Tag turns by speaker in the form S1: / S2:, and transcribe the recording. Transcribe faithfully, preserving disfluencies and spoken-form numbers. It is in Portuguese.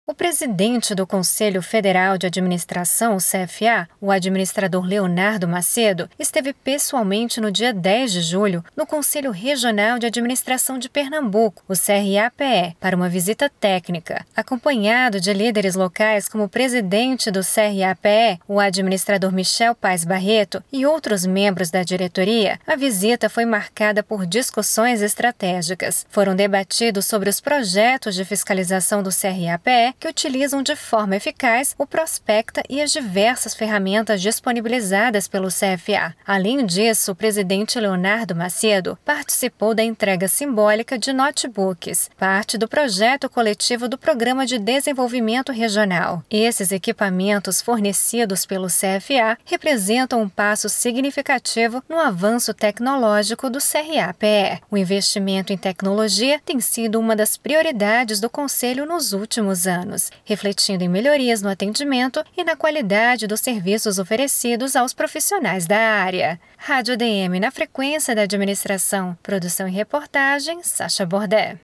S1: O presidente do Conselho Federal de Administração, o C F A, o administrador Leonardo Macedo, esteve pessoalmente no dia dez de julho no Conselho Regional de Administração de Pernambuco, o C R A P E, para uma visita técnica. Acompanhado de líderes locais como o presidente do C R A P E, o administrador Michel Paes Barreto e outros membros da diretoria, a visita foi marcada por discussões estratégicas. Foram debatidos sobre os projetos de fiscalização do C R A P E que utilizam de forma eficaz o Prospecta e as diversas ferramentas disponibilizadas pelo C F A. Além disso, o presidente Leonardo Macedo participou da entrega simbólica de notebooks, parte do projeto coletivo do Programa de Desenvolvimento Regional. Esses equipamentos fornecidos pelo C F A representam um passo significativo no avanço tecnológico do C R A P E. O investimento em tecnologia tem sido uma das prioridades do Conselho nos últimos anos, refletindo em melhorias no atendimento e na qualidade dos serviços oferecidos aos profissionais da área. Rádio D M na frequência da administração. Produção e reportagem, Sacha Bordé.